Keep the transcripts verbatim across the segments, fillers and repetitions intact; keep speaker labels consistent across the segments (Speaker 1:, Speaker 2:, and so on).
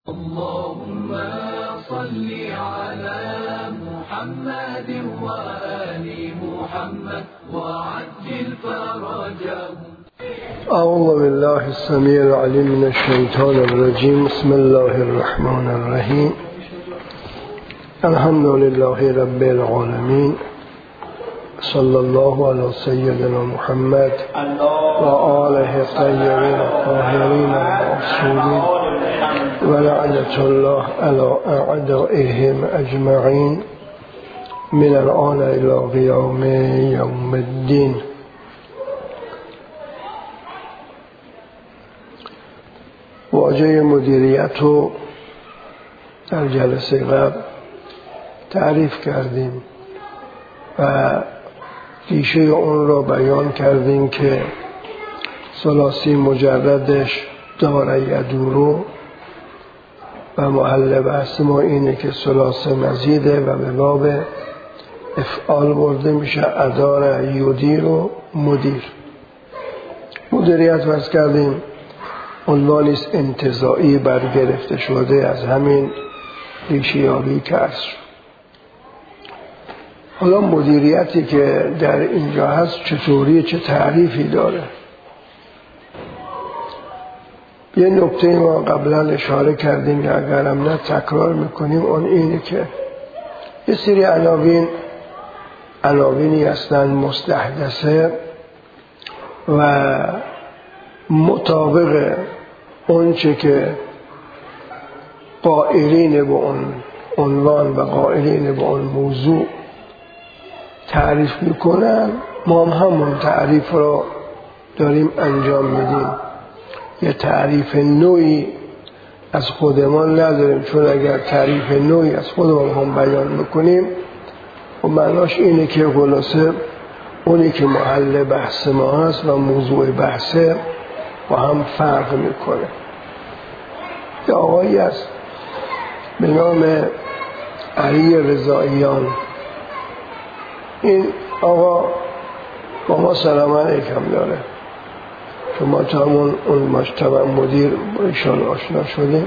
Speaker 1: اللهم صل على محمد وآل محمد وعجل فرجهم.
Speaker 2: أعوذ بالله السميع العليم من الشيطان الرجيم. بسم الله الرحمن الرحيم. الحمد لله رب العالمين. صلى الله على سيدنا محمد وآله الطيبين الطاهرين المعصومين ولعنة الله على أعدائهم أجمعين من الآن إلى قيام يوم الدين. واژه مدیریت رو در جلسه قبل تعریف کردیم و ریشه اون را بیان کردیم که ثلاثی مجردش داره یدورو و محل بحث ما اینه که ثلاثه مزیده و به باب افعال برده میشه ادار یدیر و مدیر. مدیریت وز کردیم عنوانیست انتزاعی برگرفته شده از همین ریشه‌یابی که عرض شد. حالا مدیریتی که در اینجا هست چطوری، چه تعریفی داره؟ یه نکته ما قبلا اشاره کردیم یا اگرم نه تکرار میکنیم، اون اینه که یه سری عناوین عناوینی هستن مستحدثه و مطابق اون چه که قائلین به اون عنوان و قائلین به اون موضوع تعریف میکنن، ما هم همون تعریف رو داریم انجام میدیم. یه تعریف نوعی از خودمان نداریم، چون اگر تعریف نوعی از خودمان هم بیان میکنیم و معناش اینه که خلاصه اونی که محل بحث ما هست و موضوع بحثه با هم فرق میکنه. یه آقایی هست به نام علی رضاییان. این آقا با ما سلام علیکم داره که ما تا همون اون مجتمع مدیر با ایشان آشنا شدیم.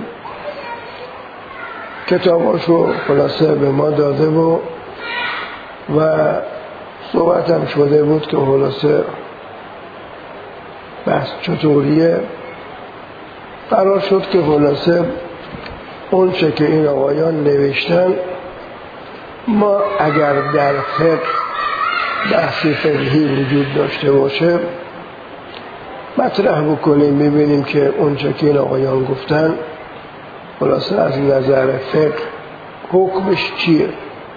Speaker 2: کتاباشو خلاصه به ما داده بود و صحبت هم شده بود که خلاصه بحث چطوریه. قرار شد که خلاصه اون چه که این آقایان نوشتن ما اگر در فقه بحثی فقهی وجود داشته باشه مطرح بکنیم، ببینیم که اون چه که این آقایان گفتن خلاصه از نظر فقه حکمش چیه.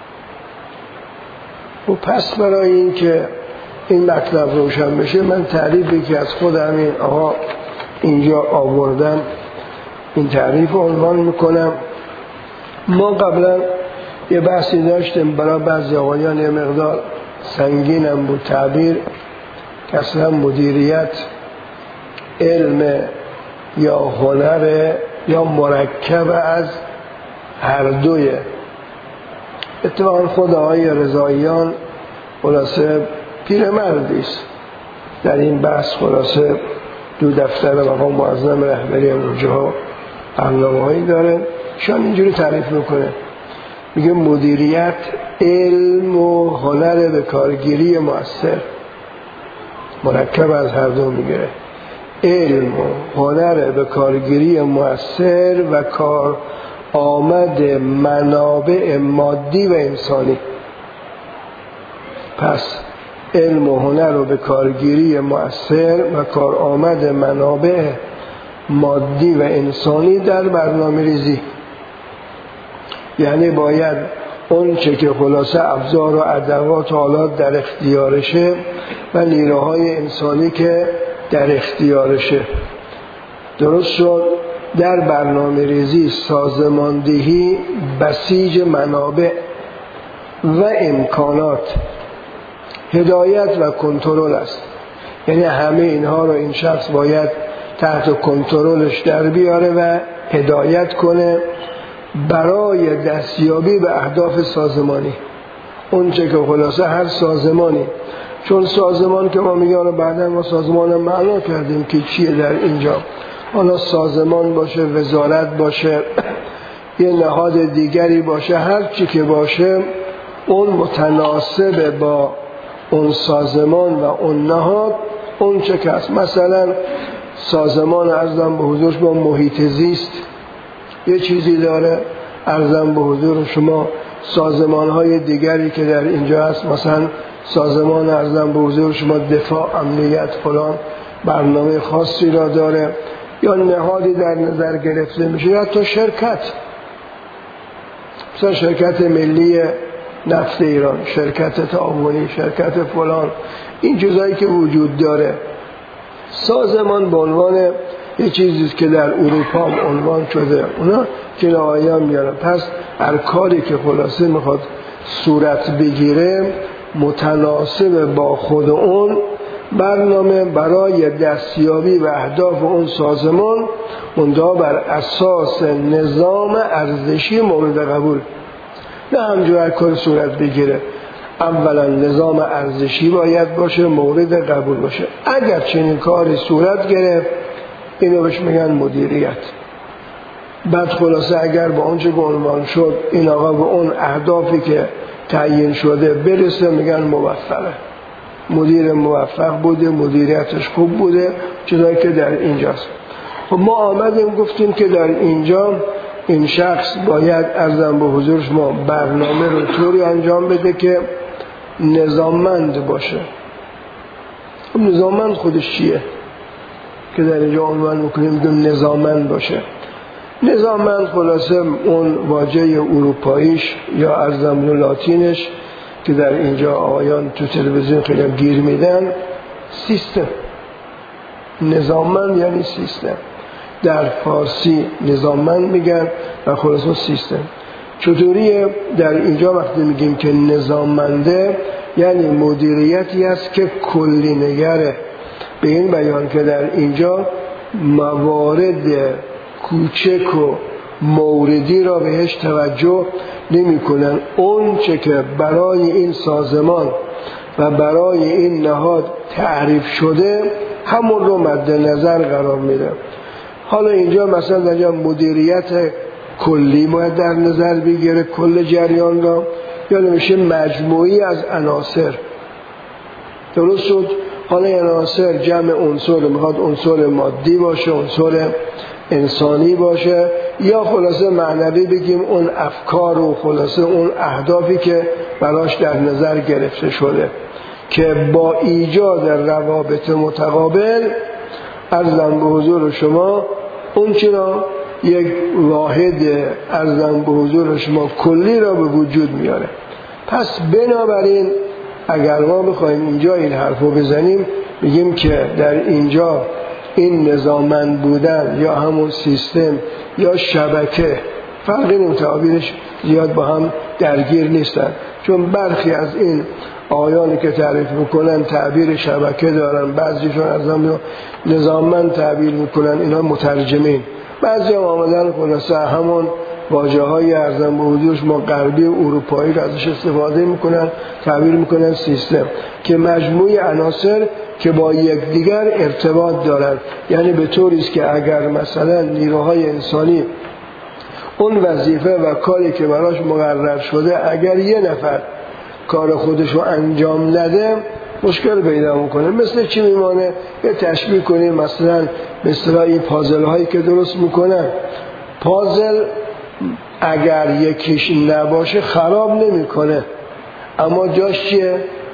Speaker 2: و پس برای این که این مطلب روشن بشه من تعریفی که از خود همین آقا اینجا آوردن این تعریف رو عنوان میکنم. ما قبلا یه بحثی داشتیم برای بعضی آقایان یه مقدار سنگینم بود تعبیر که اصلا مدیریت علم یا هنر یا مرکب از هر دوی. اتفاقا خود آقای رضاییان خلاصه پیرمردیست در این بحث، خلاصه دو دفتر مقام معظم رهبری اونجاها برنامه‌هایی داره. شان اینجوری تعریف میکنه، میگه مدیریت علم و هنر به کارگیری مؤثر، مرکب از هر دو میگیره، علم و هنر به کارگیری مؤثر و کار آمد منابع مادی و انسانی. پس علم و هنر رو به کارگیری مؤثر و کار آمد منابع مادی و انسانی در برنامه ریزی، یعنی باید اون چه که خلاصه ابزار و ادوات و آلات در اختیارشه و نیروهای انسانی که در اختیارشه درست شد در برنامه ریزی سازماندهی بسیج منابع و امکانات هدایت و کنترل است. یعنی همه اینها رو این شخص باید تحت کنترلش در بیاره و هدایت کنه برای دستیابی به اهداف سازمانی. اون چه که خلاصه هر سازمانی، چون سازمان که ما میگیم بعدا ما سازمان معنا کردیم که چیه در اینجا، حالا سازمان باشه، وزارت باشه، یه نهاد دیگری باشه، هر چی که باشه اون متناسب با اون سازمان و اون نهاد اون چه که هست. مثلا سازمان ارزم به حضور شما محیط زیست یه چیزی داره، ارزم به حضور شما سازمان های دیگری که در اینجا هست، مثلا سازمان ارزم به حضور شما دفاع، امنیت فلان برنامه خاصی را داره، یا نهادی در نظر گرفته میشه، یا حتی شرکت، مثلا شرکت ملی نفت ایران، شرکت تعاونی، شرکت فلان، این چیزایی که وجود داره. سازمان به عنوان یه چیزی که در اروپا هم عنوان شده، اونا کنایه میارن. پس هر کاری که خلاصه میخواد صورت بگیره متناسب با خود اون برنامه برای دستیابی و اهداف اون سازمان، منتها بر اساس نظام ارزشی مورد قبول. نه همجور هر کاری صورت بگیره، اولا نظام ارزشی باید باشه، مورد قبول باشه. اگر چنین کاری صورت گرفت اینو بهش میگن مدیریت. بعد خلاصه اگر با اونچه که عنوان شد این آقا به اون اهدافی که تعیین شده برسه میگن موفقه، مدیر موفق بوده، مدیریتش خوب بوده، چیزایی که در اینجاست. خب ما آمدیم گفتیم که در اینجا این شخص باید ارزم به حضور شما برنامه رو طوری انجام بده که نظاممند باشه. خب نظاممند خودش چیه که در اینجا عنوان میکنیم میگیم نظاممند باشه؟ نظاممند خلاصه اون واژه اروپاییش یا ارزم لاتینش که در اینجا آقایان تو تلویزیون خیلی گیر میدن، سیستم. نظاممند یعنی سیستم. در فارسی نظاممند میگن و خلاصه سیستم. چطوریه؟ در اینجا وقتی میگیم که نظاممنده یعنی مدیریتی است که کلی نگره، به این بیان که در اینجا موارد کوچک و موردی را بهش توجه نمی کنن. اون چه که برای این سازمان و برای این نهاد تعریف شده همون رو مد نظر قرار میده. حالا اینجا مثلا در اینجا مدیریت کلی باید در نظر بگیره کل جریان را، یا نمیشه مجموعی از عناصر. درست شد؟ حالا عناصر جمع عنصر، میخواد عنصر مادی باشه، عنصر انسانی باشه، یا خلاصه معنوی بگیم اون افکار و خلاصه اون اهدافی که براش در نظر گرفته شده که با ایجاد روابط متقابل ارزم به حضور شما اون چرا یک واحد ارزم به حضور شما کلی را به وجود میاره. پس بنابراین اگر ما بخوایم اینجا این حرفو بزنیم میگیم که در اینجا این نظاممند بودن یا همون سیستم یا شبکه فرقی نمی‌کنه، تعابیرش زیاد با هم درگیر نیستن، چون برخی از این آیانی که تعریف میکنن تعبیر شبکه دارن، بعضیشون از هم نظاممند تعبیر میکنن، اینا مترجمین. بعضی هم آمدن خلاصه همون واژه های ارزم به حضورش ما غربی و اروپایی که ازش استفاده میکنن تعبیر میکنن سیستم، که مجموعی عناصر که با یکدیگر ارتباط دارن. یعنی به طوری است که اگر مثلا نیروهای انسانی اون وظیفه و کاری که براش مقرر شده اگر یه نفر کار خودش رو انجام نده مشکل پیدا میکنه. مثل چی میمانه؟ یه تشبیه کنیم مثلا مثلا این پازل هایی که درست میکنن، پازل اگر یکیش نباشه خراب نمیکنه اما جاش چیه؟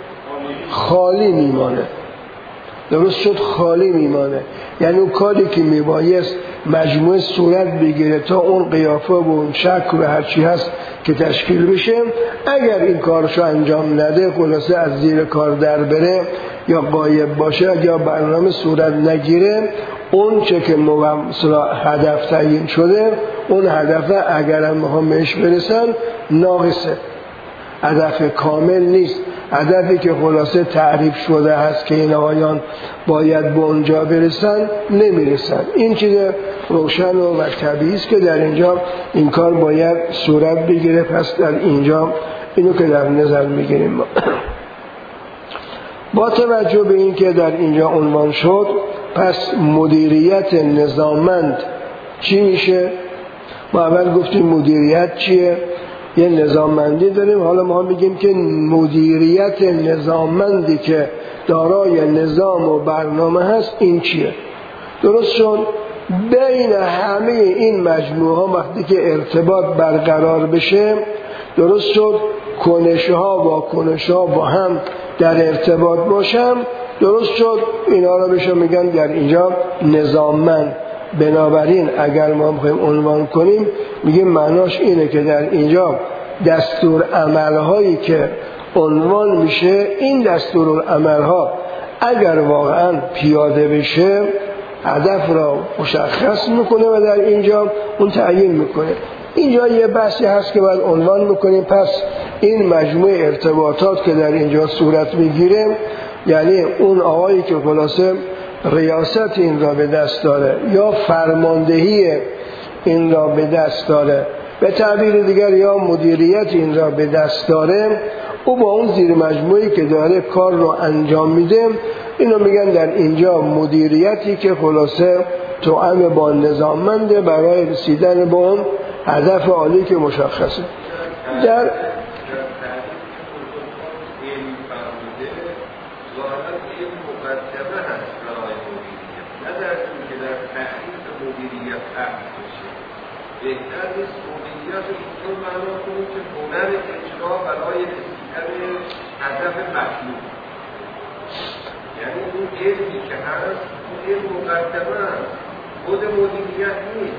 Speaker 2: خالی میمانه. درست شد؟ خالی میمانه. یعنی اون کاری که میبایست مجموعه صورت بگیره تا اون قیافه و اون شکل و هرچی هست که تشکیل بشه، اگر این کارشو انجام نده خلاصه از زیر کار در بره یا غایب باشه یا برنامه صورت نگیره، اون چه که هدف تعیین شده اون هدف اگر هم میخوام بهش برسن ناقصه، هدف کامل نیست. هدفی که خلاصه تعریف شده هست که این آقایان باید به اونجا برسن نمیرسن. این چیز روشن و طبیعی است که در اینجا این کار باید صورت بگیره. پس در اینجا اینو که در نظر میگیریم ما. با توجه به این که در اینجا عنوان شد پس مدیریت نظاممند چی میشه؟ ما اول گفتیم مدیریت چیه؟ یه نظاممندی داریم، حالا ما میگیم که مدیریت نظاممندی که دارای نظام و برنامه هست این چیه؟ درست شد بین همه این مجموعه ها وقتی که ارتباط برقرار بشه، درست شد کنش‌ها با کنش‌ها با هم در ارتباط باشم، درست شد اینا رو بشه میگن در اینجا نظاممند. بنابراین اگر ما بخوایم عنوان کنیم میگیم معناش اینه که در اینجا دستور عملهایی که عنوان میشه، این دستور عملها اگر واقعا پیاده بشه هدف را مشخص میکنه و در اینجا اون تعیین میکنه. اینجا یه بحثی هست که باید عنوان میکنیم. پس این مجموعه ارتباطات که در اینجا صورت میگیره، یعنی اون آقایی که خلاصه ریاست این را به دست داره یا فرماندهی این را به دست داره، به تعبیر دیگر یا مدیریت این را به دست داره، او با اون زیر مجموعی که داره کار رو انجام میده. اینو میگن در اینجا مدیریتی که خلاصه توأم با نظاممنده برای رسیدن به اون هدف عالی که مشخصه. در
Speaker 3: بهتر نیست مدیریت رو اینطور معنا کنیم که هنر اجرا برای رسیدن هدف مطلوب، یعنی اون علمی که هست اون علم مقدمه هست، خود مدیریت نیست.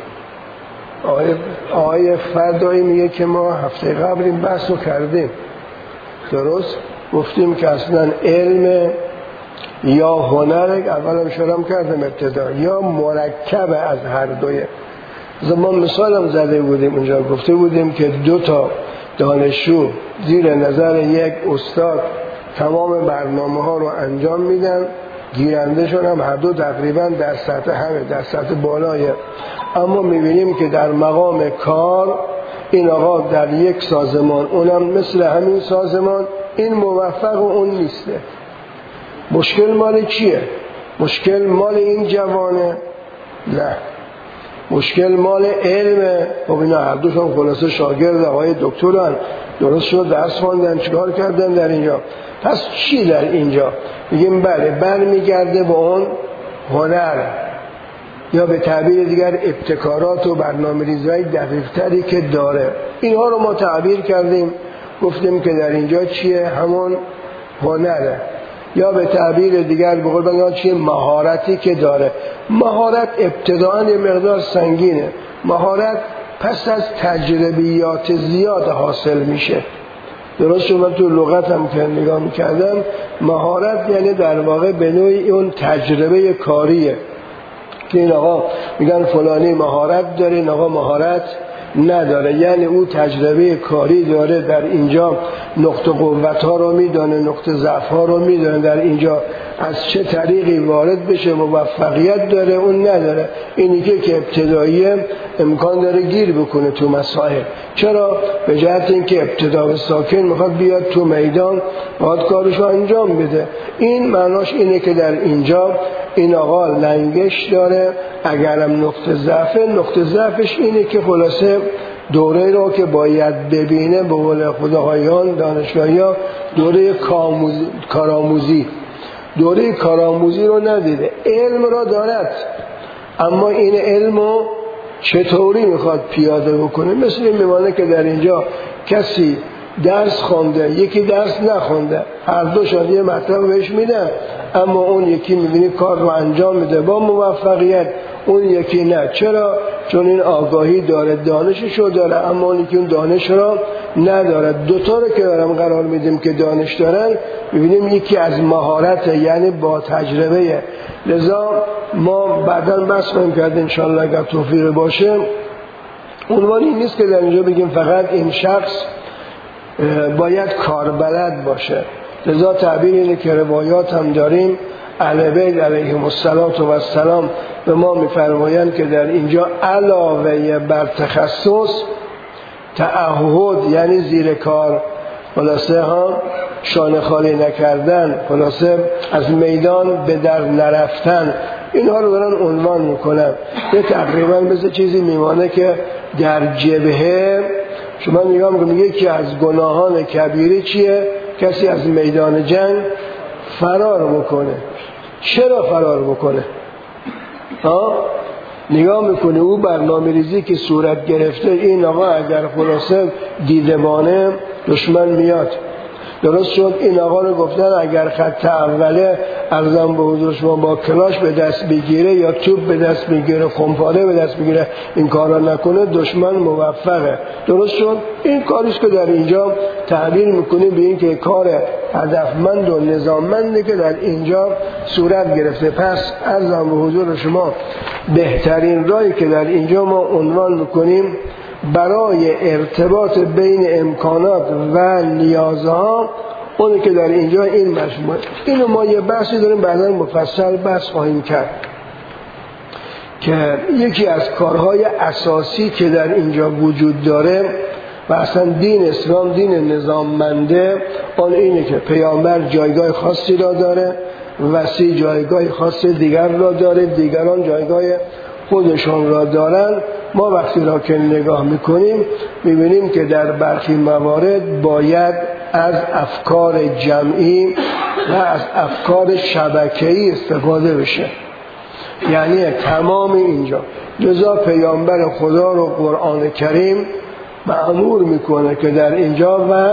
Speaker 2: آقای آقای فردایی میگه که ما هفته قبل این بحث رو کردیم، درست؟ گفتیم که اصلا علم یا هنر، اول هم شرم کردم ابتدا، یا مرکب از هر دوی. زمان مثال هم زده بودیم اونجا، گفته بودیم که دو تا دانشجو زیر نظر یک استاد تمام برنامه ها رو انجام میدن، گیرنده شون هم هر دو تقریبا در سطح همه، در سطح بالایه، اما میبینیم که در مقام کار این آقا در یک سازمان، اونم مثل همین سازمان، این موفق و اون نیسته. مشکل مال چیه؟ مشکل مال این جوانه؟ نه، مشکل مال علمه. خب اینا هر دوشون خلاصه شاگرد آقای دکترن، درست شد درس خواندن، چیکار کردن در اینجا؟ پس چی در اینجا؟ میگیم بله برمیگرده به اون هنر، یا به تعبیر دیگر ابتکارات و برنامه‌ریزی‌های دقیق‌تری که داره. اینها رو ما تعبیر کردیم، گفتیم که در اینجا چیه؟ همون هنره، یا به تعبیر دیگر به قول بنده چیه؟ مهارتی که داره. مهارت ابتداءً یه مقدار سنگینه، مهارت پس از تجربیات زیاد حاصل میشه. درست شد؟ من تو لغت هم که نگاه میکردم، مهارت یعنی در واقع به نوعی اون تجربه کاریه که این آقا میگن فلانی مهارت داره، این آقا مهارت نداره، یعنی او تجربه کاری داره، در اینجا نقطه قوت ها رو میدانه، نقطه ضعف ها رو میدانه، در اینجا از چه طریقی وارد بشه موفقیت داره، اون نداره. اینی که که ابتداییه امکان داره گیر بکنه تو مسائل. چرا؟ به جهت اینکه ابتدا و ساکن میخواد بیاد تو میدان باید کارشو انجام بده. این معناش اینه که در اینجا این آقا لنگش داره. اگرم نقطه ضعف، نقطه ضعفش اینه که خلاصه دوره رو که باید ببینه به قول خداهایان دانشگاهی‌ها دوره کارآموزی، دوره کارآموزی رو ندیده. علم را دارد اما این علم رو چطوری میخواد پیاده بکنه. مثل این میمانه که در اینجا کسی درس خونده، یکی درس نخونده، هر دو شاید یه مطلب بهش میدن، اما اون یکی میبینی کار رو انجام میده با موفقیت، اون یکی نه. چرا؟ چون این آگاهی داره، دانششو داره، اما اون یکی اون دانش را نداره. دوتا رو که دارم قرار میدیم که دانش دارن، ببینیم یکی از مهارت، یعنی با تجربه. لذا ما بعداً بحث کنیم که انشاءالله اگر توفیق باشه، عنوان این نیست که در اینجا بگیم فقط این شخص باید کاربلد باشه. لذا تعبیر اینه که روایات هم داریم، اهل بیت علیهم السلام به ما میفرمایند که در اینجا علاوه بر تخصص، تعهد یعنی زیر کار، خلاصه ها شانه خالی نکردن، خلاصه از میدان به در نرفتن، اینها رو دارن عنوان میکنن. یه تقریبا مثل چیزی میمانه که در جبهه شما نگاه میکنید یکی از گناهان کبیره چیه؟ کسی از میدان جنگ فرار بکنه. چرا فرار بکنه؟ ها؟ نگاه میکنه او برنامه ریزی که صورت گرفته، این آقا اگر خلاصه دیدبانه دشمن میاد. درست شد این آقا رو گفتن اگر خط اوله ارزم به حضور شما با کلاش به دست بگیره یا توپ به دست بگیره، خمپاره به دست بگیره، این کارا نکنه دشمن موفقه. درست شد این کاریست که در اینجا تعبیر میکنیم به این که کار هدفمند و نظاممنده که در اینجا صورت گرفته. پس ارزم به حضور شما بهترین راهی که در اینجا ما عنوان میکنیم برای ارتباط بین امکانات و نیازها اونه که در اینجا این مجموعه. اینو ما یه بحثی داریم بعدا مفصل بحث خواهیم کرد که یکی از کارهای اساسی که در اینجا وجود داره و اصلا دین اسلام دین نظاممنده اون اینه که پیامبر جایگاه خاصی را داره، وصی جایگاه خاص دیگر را داره، دیگران جایگاه خودشان را دارن. ما وقتی را که نگاه میکنیم میبینیم که در برخی موارد باید از افکار جمعی و از افکار شبکه‌ای استفاده بشه. یعنی تمام اینجا لذا پیامبر خدا رو قرآن کریم مأمور میکنه که در اینجا و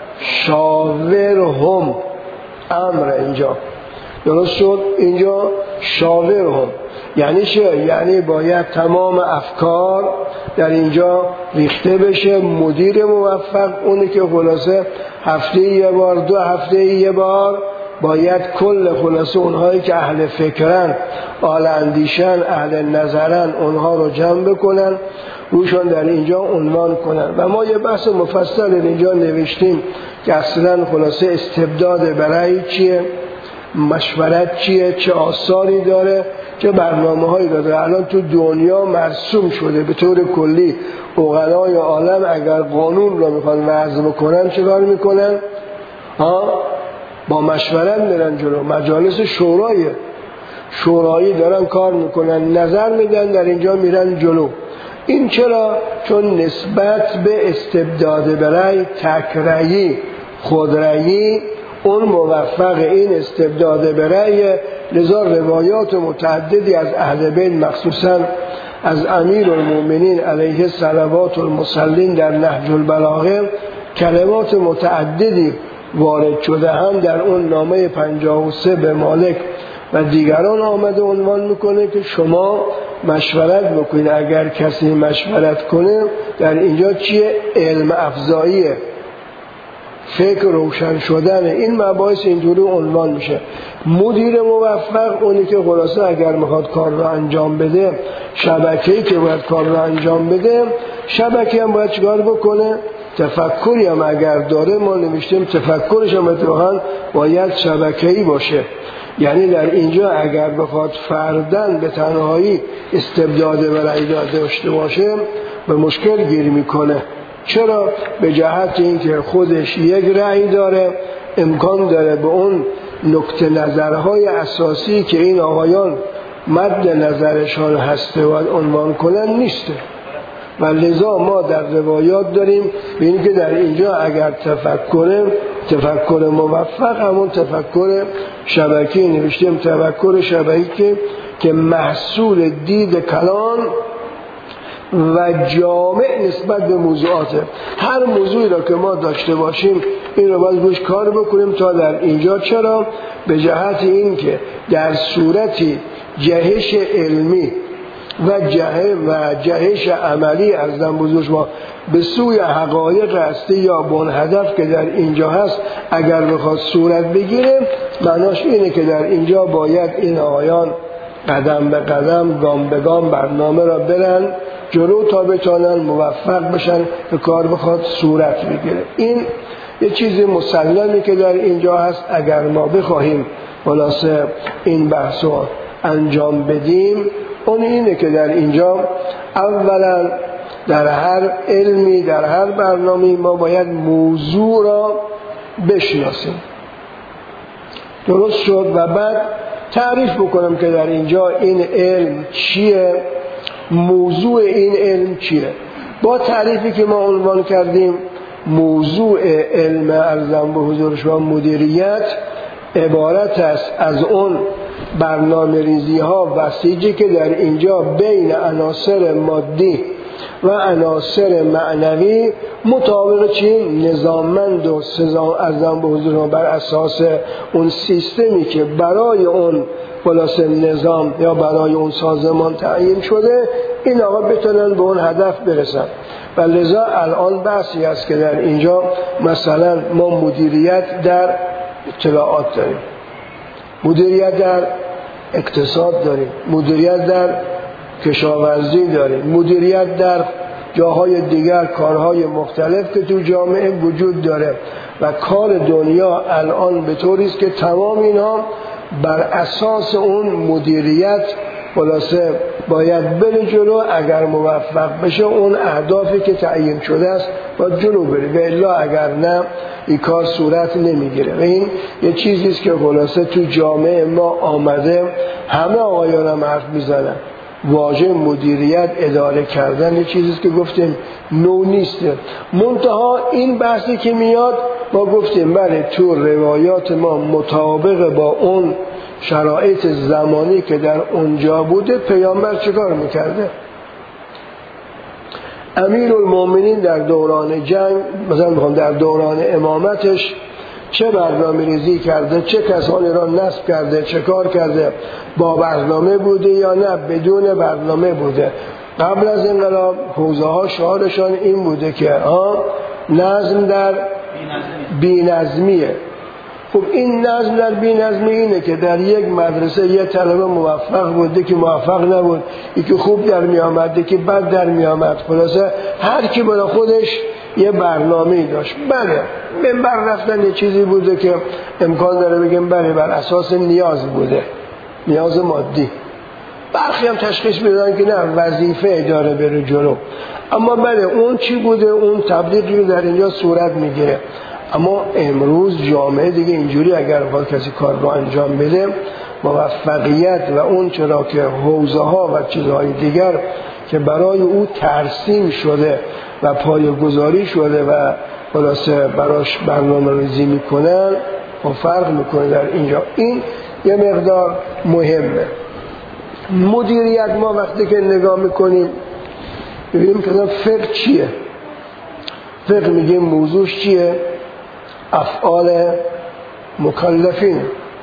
Speaker 2: شاورهم امر اینجا درست شد. اینجا شاورهم یعنی چه؟ یعنی باید تمام افکار در اینجا ریخته بشه. مدیر موفق اونی که خلاصه هفته یه بار دو هفته یه بار باید کل خلاصه اونهایی که اهل فکرن، اهل اندیشن، اهل نظرن اونها رو جمع بکنن، روشان در اینجا عنوان کنن. و ما یه بحث مفصل اینجا نوشتیم که اصلا خلاصه استبداد برای چیه، مشورت چیه، چه آثاری داره، چه برنامه هایی داره. الان تو دنیا مرسوم شده به طور کلی عقلای عالم اگر قانون رو میخوان وضع بکنن چه کار میکنن؟ ها؟ با مشورت میرن جلو. مجالس شورای شورایی دارن کار میکنن، نظر میدن، در اینجا میرن جلو. این چرا؟ چون نسبت به استبداد برای تکرایی خودرایی اون موفق این استبداد برای. لذا روایات متعددی از اهل بیت مخصوصا از امیر المؤمنین علیه صلوات المصلین در نهج البلاغه کلمات متعددی وارد شده. هم در اون نامه پنجاه و سه به مالک و دیگران آمده عنوان میکنه که شما مشورت بکنید. اگر کسی مشورت کنه در اینجا چیه؟ علم افزاییه، فکر روشن شدن. این مباحث اینجوری عنوان میشه. مدیر موفق اونی که خلاصه اگر میخواد کار رو انجام بده، شبکه‌ای که باید کار رو انجام بده، شبکه هم باید چیکار بکنه؟ تفکری هم اگر داره، ما نوشتیم تفکرش هم اتفاقا باید شبکه‌ای باشه. یعنی در اینجا اگر بخواد فردن به تنهایی استبداد برای داشته باشه به مشکل گیر میکنه. چرا؟ به جهت اینکه خودش یک رأی داره، امکان داره به اون نکته نظرهای اساسی که این آقایان مد نظرشان هسته و عنوان کنن نیسته. و لذا ما در روایات داریم به این که در اینجا اگر تفکر تفکر موفق همون تفکر شبکی نوشتیم، تفکر شبکی که محصول دید کلان و جامع نسبت به موضوعاته. هر موضوعی را که ما داشته باشیم این رو باید روش کار بکنیم تا در اینجا. چرا؟ به جهت این که در صورتی جهش علمی و جهش و جهش عملی از دم بزرگ ما به سوی حقایق هستی یا بن هدف که در اینجا هست اگر بخواد صورت بگیره، معناش اینه که در اینجا باید این آیان قدم به قدم گام به گام برنامه را برن جلو تا بتونن موفق بشن که کار بخواد صورت بگیره. این یه چیزی مسلمی که در اینجا هست. اگر ما بخواهیم خلاصه این بحث رو انجام بدیم اون اینه که در اینجا اولا در هر علمی در هر برنامه‌ای ما باید موضوع را بشناسیم. درست شد؟ و بعد تعریف بکنم که در اینجا این علم چیه، موضوع این علم چیه. با تعریفی که ما عنوان کردیم موضوع علم ارزم به حضور شما مدیریت عبارت است از اون برنامه ریزی ها و بسیجی که در اینجا بین عناصر مادی و عناصر معنوی مطابق چی؟ نظاممند و سزا ارزم به حضور شما بر اساس اون سیستمی که برای اون خلاصه نظام یا برای اون سازمان تعیین شده این آقا بتونن به اون هدف برسن. و لذا الان بحثی است که در اینجا مثلا ما مدیریت در اطلاعات داریم، مدیریت در اقتصاد داریم، مدیریت در کشاورزی داریم، مدیریت در جاهای دیگر کارهای مختلف که تو جامعه وجود داره و کار دنیا الان به طوری است که تمام اینا بر اساس اون مدیریت خلاصه باید بره جلو. اگر موفق بشه اون اهدافی که تعیین شده است باید جلو بره و الا اگر نه این کار صورت نمیگیره. و این یه چیزی است که خلاصه تو جامعه ما آمده، همه آقایان هم حرف میزنن. واژه مدیریت اداره کردن یه چیزی است که گفتیم نو نیسته. منتها این بحثی که میاد ما گفتیم بله تو روایات ما مطابق با اون شرایط زمانی که در اونجا بوده پیامبر چیکار میکرده. امیرالمومنین در دوران جنگ مثلا میخوام در دوران امامتش چه برنامه ریزی کرده، چه کسانی را نصب کرده، چه کار کرده، با برنامه بوده یا نه بدون برنامه بوده. قبل از انقلاب حوزه ها شعارشان این بوده که ها نظم در بی‌نظمیه. خب این نظم در بی‌نظمی اینه که در یک مدرسه یه طالب موفق بوده که موفق نبود، یکی خوب در می آمد که بد در می آمد، خلاصه هر کی برای خودش یه برنامه‌ای داشت. بله منبر رفتن یه چیزی بوده که امکان داره بگیم بله بر اساس نیاز بوده، نیاز مادی. برخی هم تشخیص میدن که نه وظیفه داره بره جلو. اما بله اون چی بوده، اون تبلیغی در اینجا صورت میگیره. اما امروز جامعه دیگه اینجوری اگر بخواد کسی کار رو انجام بده موفقیت و اون چرا که حوزه ها و چیزهای دیگر که برای او ترسیم شده و پایه‌گذاری شده و خلاصه براش برنامه ریزی میکنن و فرق میکنه در اینجا. این یه مقدار مهمه. مدیریت ما وقتی که نگاه میکنیم ببینیم که فقه چیه. فقه میگیم موضوعش چیه؟ افعال مکلفین.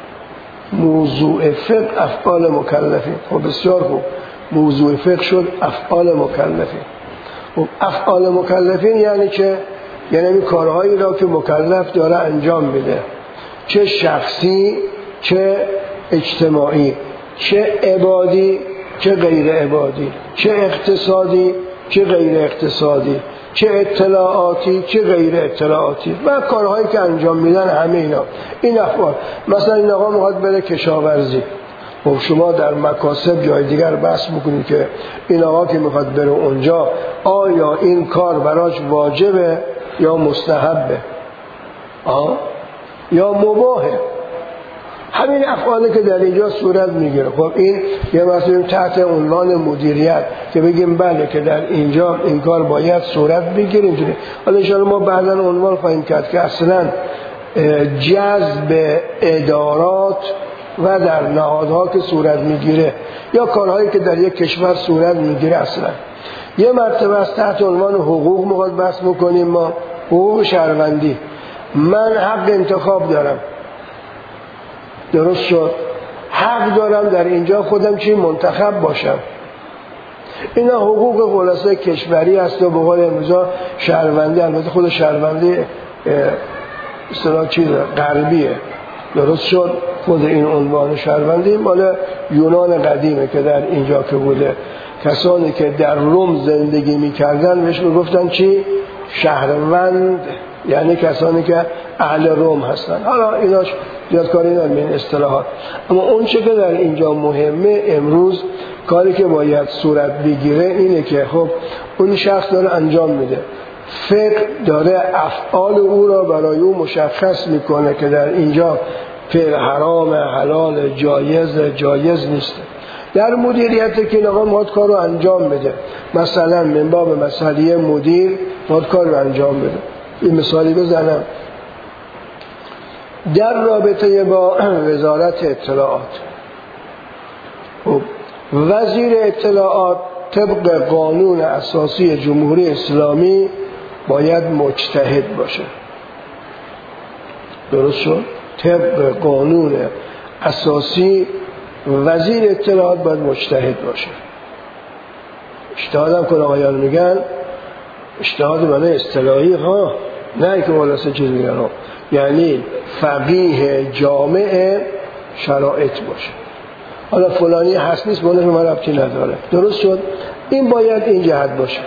Speaker 2: موضوع فقه افعال مکلفین. خب بسیار خوب، موضوع فقه شد افعال مکلفین. خب افعال مکلفین یعنی چه؟ یعنی این کارهایی را که مکلف داره انجام میده، چه شخصی چه اجتماعی، چه عبادی چه غیر عبادی، چه اقتصادی چه غیر اقتصادی، چه اطلاعاتی چه غیر اطلاعاتی و کارهایی که انجام میدن همه اینا. این افعال. مثلا این آقا میخواد بره کشاورزی، خب شما در مکاسب جای دیگر بحث میکنید که این آقا که میخواد بره اونجا آیا این کار براش واجبه یا مستحبه آه؟ یا مباهه. همین افعالی که در اینجا صورت میگیره. خب این یه مسئله تحت عنوان مدیریت که بگیم بله که در اینجا این کار باید صورت بگیره اینجوری. حالا ان شاءالله ما بعداً عنوان خواهیم کرد که اصلا جذب ادارات و در نهادها که صورت میگیره یا کارهایی که در یک کشور صورت میگیره اصلا یه مرتبه از تحت عنوان حقوق میخواد بحث بکنیم. ما حقوق شهروندی، من حق انتخاب دارم، درست شد، حق دارم در اینجا خودم چی منتخب باشم. اینا حقوق خلاصه کشوری هست و به قول امروزا شهروندی، البته خود شهروندی اصطلاح چیز غربیه، درست شد. خود این عنوان شهروندی مال یونان قدیمه که در اینجا که بوده کسانی که در روم زندگی میکردن بهش میگفتن چی؟ شهروند، یعنی کسانی که اهل روم هستن. حالا ایناش زیاد کاری نداریم این اصطلاحات. اما اون چه که در اینجا مهمه امروز کاری که باید صورت بگیره اینه که خب اون شخص داره انجام میده، فقه داره افعال او را برای او مشخص میکنه که در اینجا فعل حرام، حلال، جایز، جایز نیست. در مدیریت که آقا ماد کار رو انجام بده، مثلا من باب مسئله مدیر ماد کار رو انجام بده. این مثالی بزنم در رابطه با وزارت اطلاعات. وزیر اطلاعات طبق قانون اساسی جمهوری اسلامی باید مجتهد باشه. درست شد؟ طبق قانون اساسی وزیر اطلاعات باید مجتهد باشه. اجتهاد هم که آقایان میگن اجتهاد معنی اصطلاحی ها، نه که خلاصه چیز میگن ها، یعنی فقیه جامع شرایط باشه. حالا فلانی هست نیست باید من ربطی نداره. درست شد؟ این باید این جهت باشه.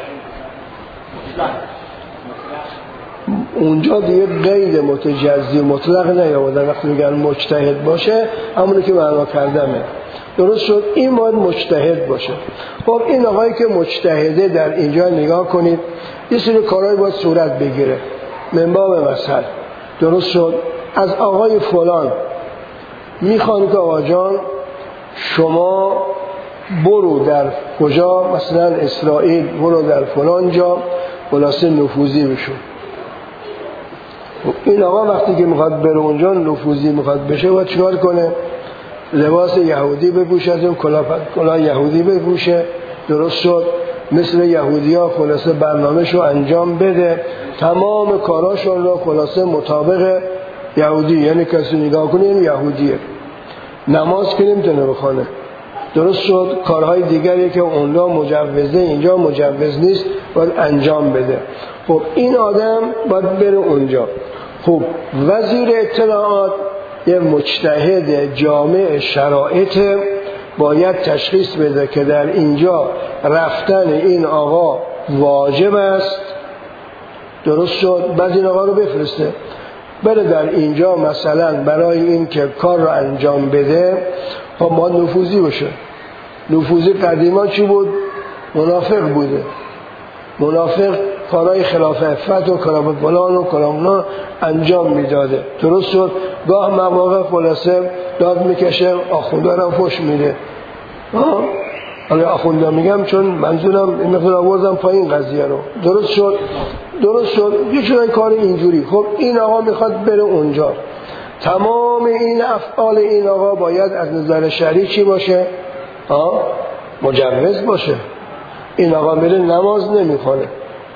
Speaker 2: اونجا دیگه قید متجزی مطلق نیاوردن. وقتی میگن مجتهد باشه همونی که معنا کردمه. درست شد؟ این باید مجتهد باشه. خب این آقایی که مجتهده در اینجا نگاه کنید یه سری کارهای باید صورت بگیره. من باب مثل درست شد؟ از آقای فلان میخوان که آقا جان شما برو در کجا، مثلا اسرائیل، برو در فلان جا خلاصه نفوذی بشون. این آقا وقتی که میخواد بره اونجا نفوذی میخواد بشه باید چیکار کنه؟ لباس یهودی بپوشه، از اون کلاه یهودی بپوشه. درست شد؟ مثل یهودی ها خلاصه برنامه‌شو انجام بده، تمام کاراشون رو خلاصه مطابق یهودی، یعنی کسی نگاه کنه این یهودیه، نماز که نمیتونه بخونه. درست شد؟ کارهای دیگری که اونجا مجوزه اینجا مجوز نیست باید انجام بده. خب این آدم باید بره اونجا. خب وزیر اطلاعات یه مجتهد جامع شرایط باید تشخیص بده که در اینجا رفتن این آقا واجب است. درست شد؟ بعد این آقا رو بفرسته بره در اینجا مثلا برای این که کار رو انجام بده. خب ما نفوذی باشه. نفوذی قدیما چی بود؟ منافق بوده. منافق کارهای خلاف عفت و خلاف فلان و کلامنا انجام میداده. درست شد؟ گاه مواقع خلاصه داد میکشه، آخونده رو فش میده. حالا آخونده میگم چون منظورم این مقدار آوردم پایین قضیه رو. درست شد؟ درست شد؟ یه چون کار اینجوری. خب این آقا میخواد بره اونجا، تمام این افعال این آقا باید از نظر شرعی چی باشه؟ آه؟ مجوز باشه. این آقا میره نماز نمیخونه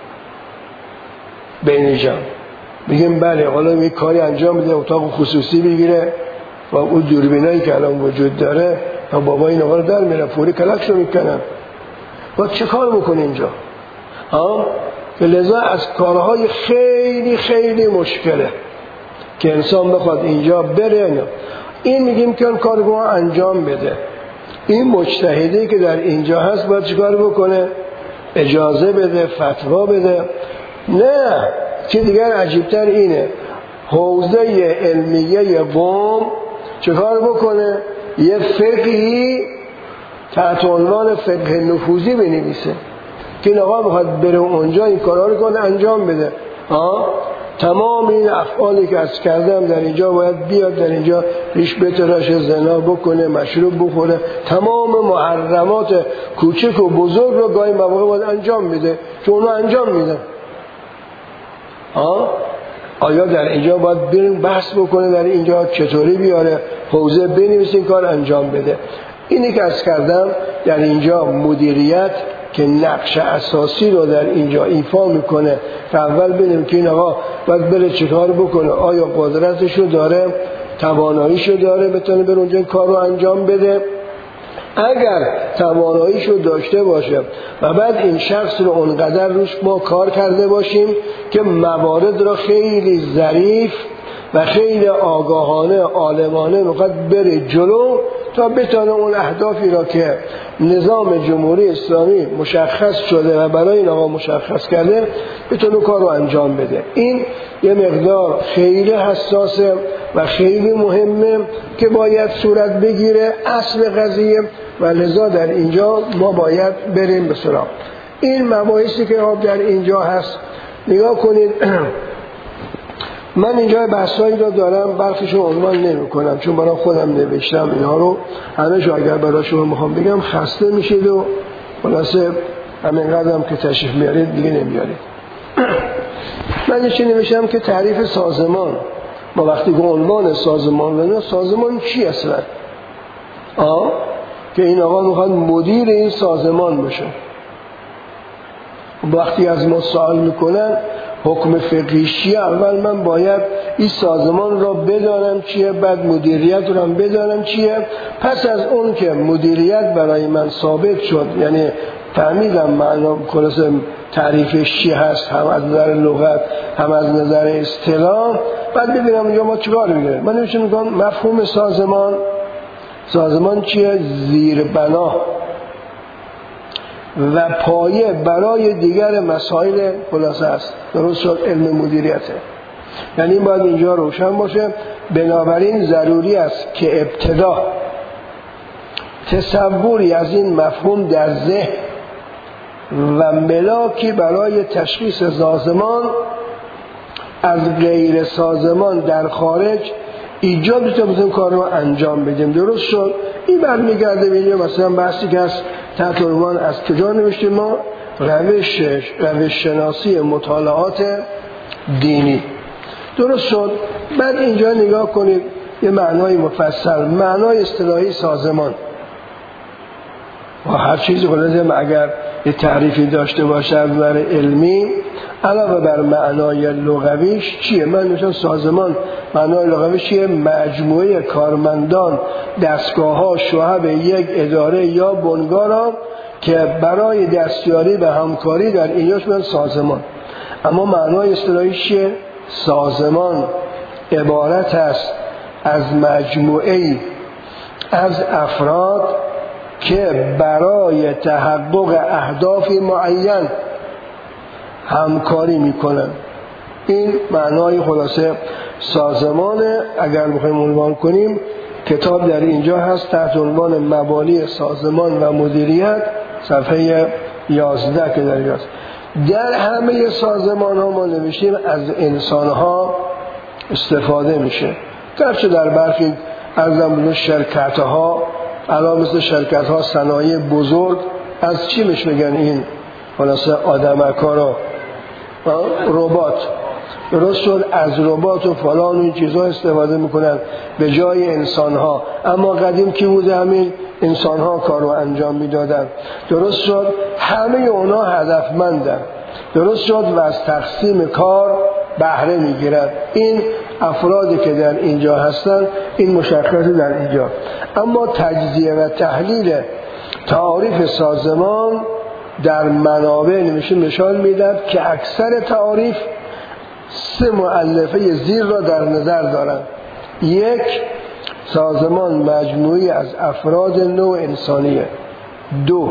Speaker 2: بین جمع، بگیم بله حالا یه کاری انجام میده، اتاق خصوصی بگیره و اون دوربینایی که الان وجود داره تا بابا این آقا رو در میره فوری کلکشو میکنن. باید چه کار بکنه اینجا؟ ها؟ لذا از کارهای خیلی خیلی مشکله که انسان بخواد اینجا بره. نه. این میگیم که اون کار رو انجام بده. این مجتهدی که در اینجا هست باید چیکار بکنه؟ اجازه بده، فتوا بده. نه چه دیگر عجیبتر اینه، حوزه علمیه قوم چیکار بکنه؟ یه فقهی تحت عنوان فقه نفوذی بنویسه که این آقا میخواد بره اونجا این کارها رو کنه انجام بده. ها؟ تمام این افعالی که از کردم در اینجا باید بیاد، در اینجا ریش بتراشه، زنا بکنه، مشروب بخوره، تمام محرمات کوچک و بزرگ رو گاهی مواقع باید انجام میده که اونو انجام میده. آیا در اینجا باید برین بحث بکنه در اینجا چطوری بیاره حوزه بنویسه این کار انجام بده. اینی که از کردم در اینجا مدیریت که نقش اساسی رو در اینجا ایفا میکنه که اول ببینیم که این آقا باید بره چه کار بکنه، آیا قدرتشو داره، تواناییشو داره بتونه بره اونجا این کار رو انجام بده. اگر تواناییشو داشته باشه و بعد این شخص رو اونقدر روش ما کار کرده باشیم که موارد رو خیلی ظریف و خیلی آگاهانه عالمانه میخواد بره جلو تا بتونه اون اهدافی را که نظام جمهوری اسلامی مشخص شده و برای این آقا مشخص کرده بتونه کار رو انجام بده. این یه مقدار خیلی حساسه و خیلی مهمه که باید صورت بگیره اصل قضیه و لذا در اینجا ما باید بریم به سراغ این مباحثی که در اینجا هست. نگاه کنید من اینجا بحثایی رو دارم، برخیشو عنوان نمی کنم چون برای خودم نوشتم اینها رو. همه شو اگر برای شما میخوام بگم خسته میشید و خلاصه همین قدرم که تشریف میارید دیگه نمیارید. من یه چی نوشتم که تعریف سازمان، ما وقتی که عنوان سازمان رو، سازمان چی اصلا؟ آه که این آقا میخواد مدیر این سازمان بشه. وقتی از ما سوال میکنن حکم فقهیش چیه، اول من باید این سازمان را بدانم چیه، بعد مدیریت رو هم بدانم چیه. پس از اون که مدیریت برای من ثابت شد، یعنی فهمیدم معنا خلاصه تعریفش چی هست، هم از نظر لغت هم از نظر اصطلاح، بعد ببینم یا ما چیکار میگیریم. من نمیشه میگم مفهوم سازمان، سازمان چیه؟ زیربنا و پایه برای دیگر مسائل خلاصه است. درست شد؟ علم مدیریته. یعنی این باید اینجا روشن باشه. بنابراین ضروری است که ابتدا تصوری از این مفهوم در ذهن و ملاکی برای تشخیص سازمان از غیر سازمان در خارج ایجاد بشه تا بتونیم کار رو انجام بدیم. درست شد؟ این برمیگرده به اینجا مثلا بحثی که از تحت عنوان از کجا نوشتیم ما؟ روش روش شناسی مطالعات دینی. درست شد؟ بعد اینجا نگاه کنید یه معنای مفصل، معنای اصطلاحی سازمان و هر چیزی خلاصه اگر یه تعریفی داشته باشه از نظر علمی علاوه بر معنای لغویش چیه؟ من نوشتم سازمان معنای لغویش چیه؟ مجموعه کارمندان، دستگاه‌ها، شعب یک اداره یا بنگاه را که برای دستیاری به همکاری در اینجاش من سازمان. اما معنای اصطلاحیش چیه؟ سازمان عبارت است از مجموعه از افراد که برای تحقق اهداف معین همکاری میکنن. این معنای خلاصه سازمانه. اگر بخوایم عنوان کنیم کتاب در اینجا هست تحت عنوان مبانی سازمان و مدیریت، صفحه یازده که در اینجاست. در همه سازمان ها ما نوشتیم از انسان ها استفاده میشه، گرچه در برخی ارزم شرکت ها الان مثل شرکت ها صنایع بزرگ از چی میش میگن این خلاصه آدمک ها را؟ ربات. درست شد؟ از ربات و فلان این چیزها استفاده میکنن به جای انسان ها. اما قدیم کی بوده؟ همین انسان ها کار رو انجام میدادن. درست شد؟ همه اونا هدفمندن. درست شد؟ و از تقسیم کار بهره میگیرن. این افرادی که در اینجا هستن این مشخصه در اینجا. اما تجزیه و تحلیل تعاریف سازمان در منابع نمیشه نشان میدهد که اکثر تعاریف سه مؤلفه زیر را در نظر دارند. یک، سازمان مجموعی از افراد نوع انسانیه. دو،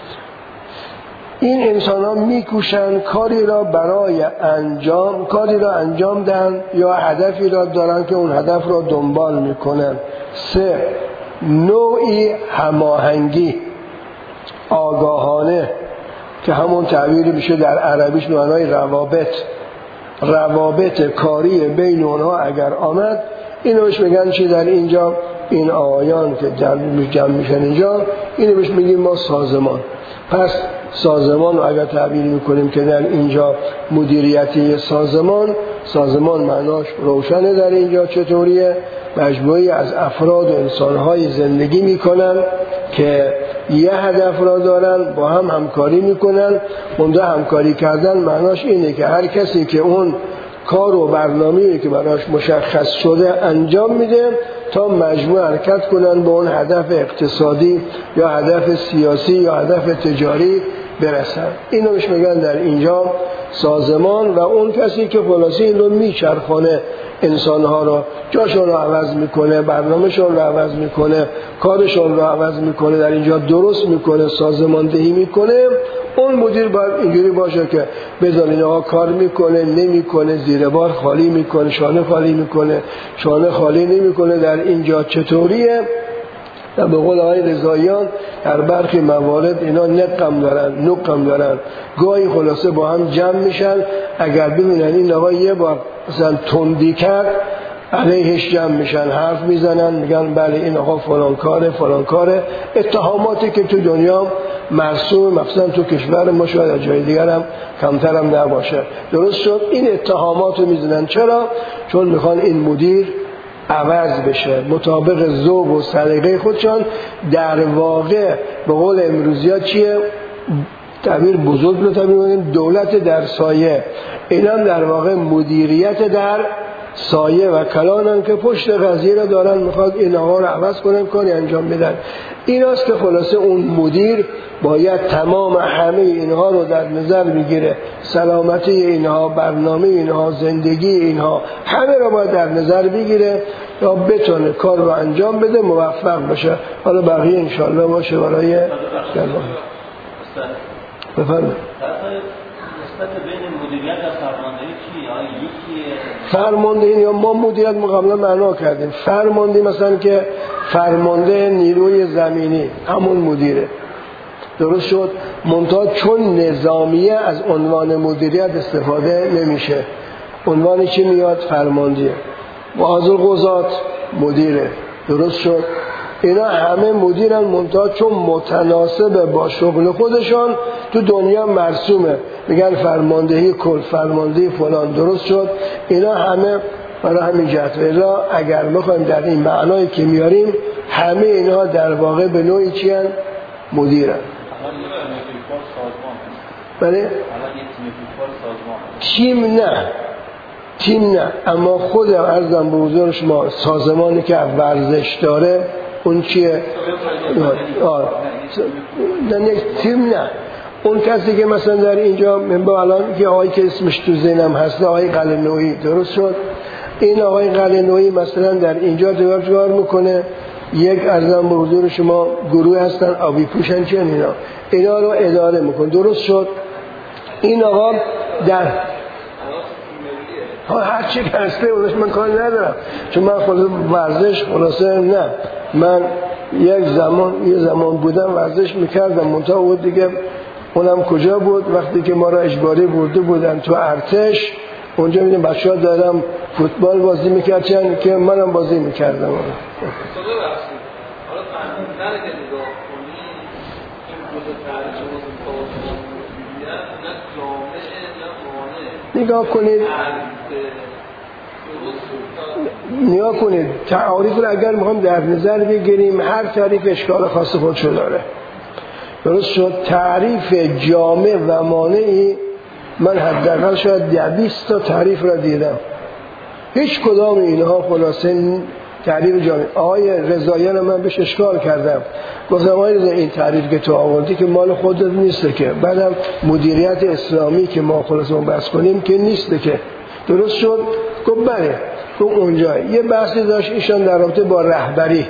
Speaker 2: این انسان ها میکوشن کاری را برای انجام کاری را انجام دهند یا هدفی را دارن که اون هدف را دنبال میکنن. سه، نوعی هماهنگی آگاهانه که همون تعبیر میشه در عربیش معنای روابط روابط کاری بین اونها اگر آمد، اینو بهش میگن چی در اینجا؟ این آیان که جمع میشن اینجا اینو بهش میگیم ما سازمان. پس سازمان رو اگر تعبیر میکنیم که در اینجا مدیریتی سازمان، سازمان معناش روشنه در اینجا چطوریه؟ مجموعی از افراد و انسانهای زندگی میکنن که یه هدف را دارن، با هم همکاری میکنن. اونجا همکاری کردن معناش اینه که هر کسی که اون کار و برنامه‌ای که براش مشخص شده انجام میده تا مجموع حرکت کنن به اون هدف اقتصادی یا هدف سیاسی یا هدف تجاری برسن. اینو بهش میگن در اینجا سازمان. و اون کسی که خلاصه این رو میچرخونه، انسانها رو جاشون رو عوض میکنه، برنامهشون رو عوض میکنه، کارشون رو عوض میکنه، در اینجا درست میکنه، سازماندهی میکنه. اون مدیر باید اینجوری باشه که بذار اینها کار میکنه، نمیکنه، زیر بار خالی میکنه، شانه خالی میکنه، شانه خالی نمیکنه. در اینجا چطوریه؟ و به قول آقای رضاییان در برخی موارد اینا نقم دارن، نقم دارن، گاهی خلاصه با هم جمع میشن اگر ببینن این آقا یه بار مثلا تندی کرد علیهش جمع میشن، حرف میزنن، میگن بله این آقا فلان کاره فلان کاره. اتهاماتی که تو دنیا مرسوم، مثلا تو کشور ما شاید جای دیگر هم کمتر هم نباشه. درست شد؟ این اتهامات رو میزنن. چرا؟ چون میخوان این مدیر عوض بشه مطابق ذوق و سلیقه خودشان. در واقع به قول امروزی‌ها چیه؟ تعبیر بزرگ رو تعبیر می‌کنیم دولت در سایه. این هم در واقع مدیریت در سایه و کلانن که پشت قضیه رو دارن، میخواد این آقا رو عوض کنن، کاری انجام بدن. این است که خلاصه اون مدیر باید تمام همه اینها رو در نظر بگیره، سلامتی اینها، برنامه اینها، زندگی اینها، همه رو باید در نظر بگیره تا بتونه کار رو انجام بده، موفق بشه. حالا بقیه انشالله باشه برای جلوه. بفرمایید.
Speaker 4: نسبت بین مدیریت و فرماندهی چیه؟ آیا یکیه؟
Speaker 2: فرماندهی یا ما مدیریت ما قبلا معنا کردیم. فرماندهی مثلا که فرمانده نیروی زمینی همون مدیره. درست شد؟ منتها چون نظامیه از عنوان مدیریت استفاده نمیشه. عنوانی چی میاد؟ فرماندهیه. معاذ القضات مدیره. درست شد؟ اینا همه مدیرن، منتها چون متناسب با شغل خودشان تو دنیا مرسومه، میگن فرماندهی کل، فرماندهی فلان. درست شد؟ اینا همه برای همین جهت. الا اگر بخوایم در این معنایی که میاریم همه اینها در واقع به نوعی چی هن؟ مدیرن. بله؟ تیم نه تیم نه اما خود عرضم به حضور شما سازمانی که ورزش داره اون چیه؟ آه. نه تیم نه. اون کسی که مثلا در اینجا من با الان که آقایی که اسمش تو ذهنم هست آقای قلعه‌نویی. درست شد؟ این آقای قلعه‌نویی مثلا در اینجا کار میکنه. یک ارزم به حضور شما گروه هستن آبی پوشن چه اینا اینا رو اداره میکنه. درست شد؟ این آقا در ها هر چی که هسته اونش من کار ندارم، چون من خود ورزش خلاصه نه. من یک زمان یه زمان بودم ورزش میکردم، منتها او دیگه اونم کجا بود؟ وقتی که ما را اجباری برده بودن تو ارتش، اونجا میدیم بچه ها دارم فوتبال بازی میکردن که منم بازی میکردم. نگاه کنید نگاه کنید تعاریف رو اگر میخوام در نظر بگیریم هر تعریف اشکال خاص خودشو داره. درست شد؟ تعریف جامع و مانعی من حداقل شاید دویست تا تعریف را دیدم، هیچ کدام اینها خلاصه تعریف جامع. آقای رضاییان من بهش اشکال کردم، گفتم آقای رضا این تعریف که تو آوردی که مال خودت نیسته که، بعدم مدیریت اسلامی که ما خلاصه اون بحث کنیم که نیسته که. درست شد؟ گفت بله. گفت اونجا یه بحثی داشت ایشان در رابطه با رهبری،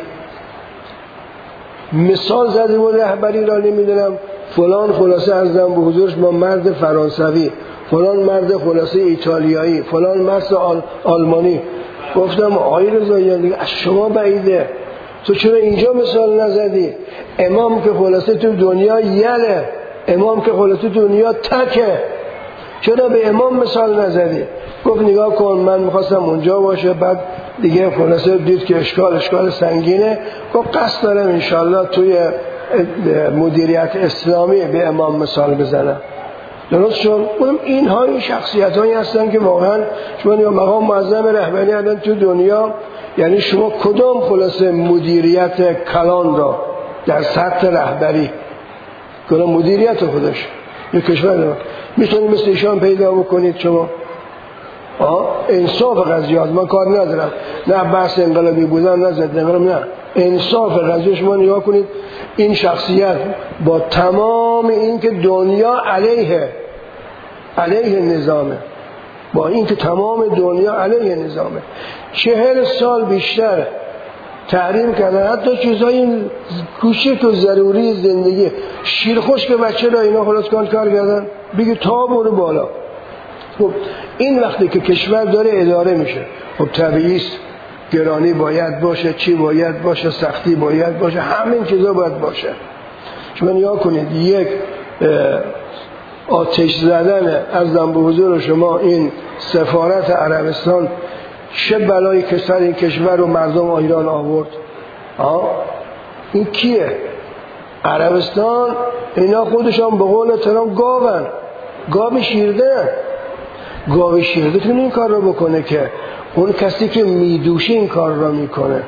Speaker 2: مثال زده بود رهبری را نمیدونم فلان خلاصه ارزم به حضورش با مرد فرانسوی، فلان مرد خلاصه ایتالیایی، فلان مرد آل... آلمانی. گفتم آقای رضاییان دیگه از شما بعیده، تو چرا اینجا مثال نزدی؟ امام که خلاصه تو دنیا یله، امام که خلاصه تو دنیا تکه، چرا به امام مثال نزدی؟ گفت نگاه کن من میخواستم اونجا باشه، بعد دیگه خلاصه دید که اشکال اشکال سنگینه، گفت قصد دارم انشالله توی مدیریت اسلامی به امام مثال بزنم. درست شد؟ اونم اینها این شخصیت هایی هستن که واقعا شما یا مقام معظم رهبری هستن تو دنیا، یعنی شما کدام خلاصه مدیریت کلان را در سطح رهبری کدام مدیریت خودش یک کشور را میتونید مثل ایشان پیدا بکنید شما؟ آه انصاف قضیات من کار ندارم، نه بحث انقلابی بودن نه ضد انقلاب، نه انصاف قضیه. شما نگاه کنید این شخصیت با تمام این که دنیا علیه علیه نظامه، با این که تمام دنیا علیه نظامه، چهل سال بیشتر تحریم کردن حتی چیزهای کوچیک و ضروری زندگی، شیر خشک بچه را اینا خلاص کار کردن، بگی تا برو بالا. خب این وقتی که کشور داره اداره میشه، خب طبیعی است گرانی باید باشه، چی باید باشه، سختی باید باشه، همین چیزا باید باشه. شما نگاه کنید یک آتش زدن ارزم به حضور شما این سفارت عربستان چه بلایی که سر این کشور و مردم ایران آورد. آه؟ این کیه؟ عربستان. اینا خودشان به قول ترام گاون، گاو شیرده. گاو شیرده تونه این کار رو بکنه که اون کسی که میدوشه این کار رو میکنه.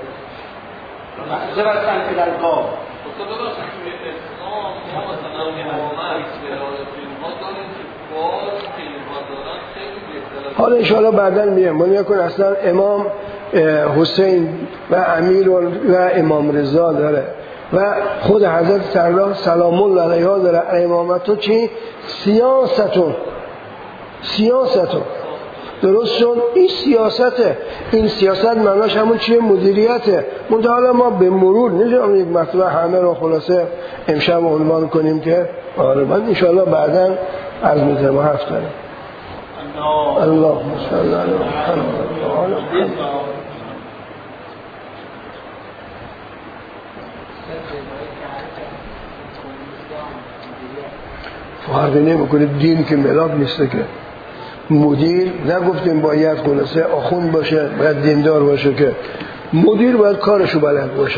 Speaker 2: حالا انشاءالله بعداً میگم من میگم اصلا امام حسین و امیر و امام رضا داره و خود حضرت سرور سلام الله علیها داره. امامتو چی؟ سیاستون سیاستون درست شد. این سیاسته. این سیاست معناش همون چیه؟ مدیریته. منتها حالا ما به مرور نمی‌دونم یک مرتبه همه رو خلاصه امشب عنوان کنیم که آره من انشاءالله بعداً عرض می‌کنم حرف دارم. اللهم صل علی محمد و آل محمد. فرقی نمی‌کنه دین که ملاک نیست که مدیر نگفتیم باید خلاصه آخوند باشه، باید دیندار باشه، که مدیر باید کارشو بلد باشه.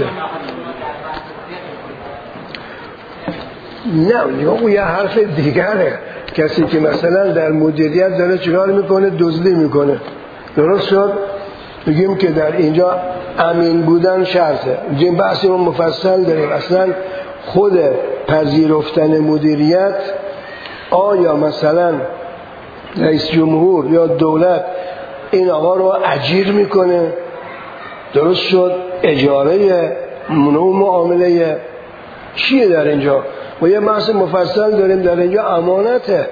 Speaker 2: نه یا یه حرف دیگره. کسی که مثلا در مدیریت داره چیکار میکنه؟ دزدی میکنه. درست شد؟ میگیم که در اینجا امین بودن شرطه. میگیم بحثی رو مفصل داریم. اصلا خود پذیرفتن مدیریت، آیا مثلا رئیس جمهور یا دولت این آقا رو اجیر میکنه؟ درست شد؟ اجاره نوع معامله چیه در اینجا؟ و یه بحث مفصل داریم در اینجا. امانته.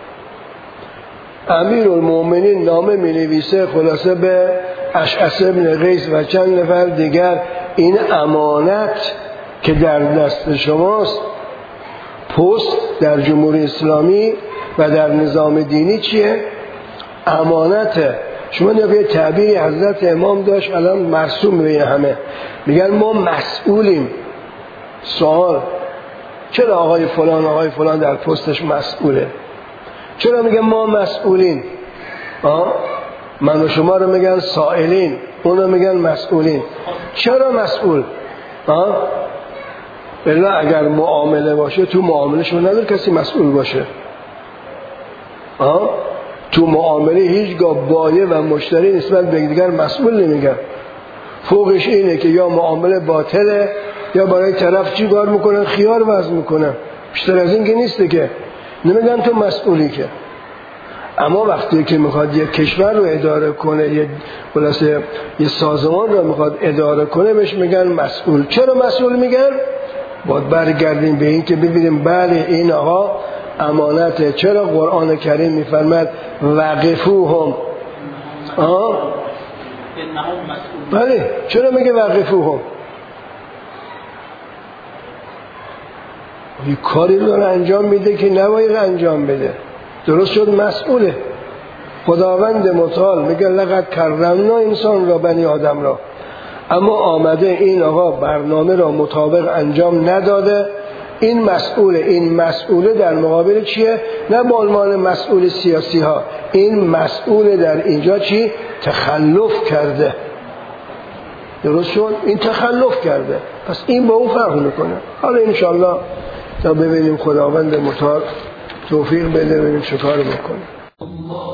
Speaker 2: امیرالمومنین نامه می نویسه خلاصه به اشعث بن قیس و چند نفر دیگر، این امانت که در دست شماست، پست در جمهوری اسلامی و در نظام دینی چیه؟ امانته. شما نگاه تعبیری حضرت امام داشت الان مرسوم بین همه، میگن ما مسئولیم. سوال: چرا آقای فلان آقای فلان در پستش مسئوله؟ چرا میگن ما مسئولین؟ آه؟ من و شما رو میگن سائلین، اونو میگن مسئولین. چرا مسئول؟ آه؟ بلا اگر معامله باشه، تو معامله شما نداره کسی مسئول باشه. آه؟ تو معامله هیچگاه بایع و مشتری نسبت به دیگر مسئول نمیگن. فوقش اینه که یا معامله باطله یا برای طرف چی کار میکنن؟ خیار وضع میکنن. بیشتر از این که نیسته که نمیگن تو مسئولی که. اما وقتی که میخواد یک کشور رو اداره کنه، یه خلاصه یه سازمان رو میخواد اداره کنه، بهش میگن مسئول. چرا مسئول میگن؟ باید برگردیم به این که ببینیم بله این آقا امانته. چرا قرآن کریم میفرماد وقفوهم؟ آه؟ بله چرا میگه وقفوهم؟ یه کاری رو انجام میده که نباید انجام بده. درست شد؟ مسئوله. خداوند متعال میگه لقد کرمنا انسان را، بنی آدم را. اما آمده این آقا برنامه را مطابق انجام نداده، این مسئوله. این مسئوله در مقابل چیه؟ نه به عنوان مسئول سیاسی ها، این مسئول در اینجا چی؟ تخلف کرده. درست شد؟ این تخلف کرده. پس این با اون فرق میکنه. حالا انشالله تا ببینیم خداوند متعال توفیق بده ببینیم چه کار بکنه.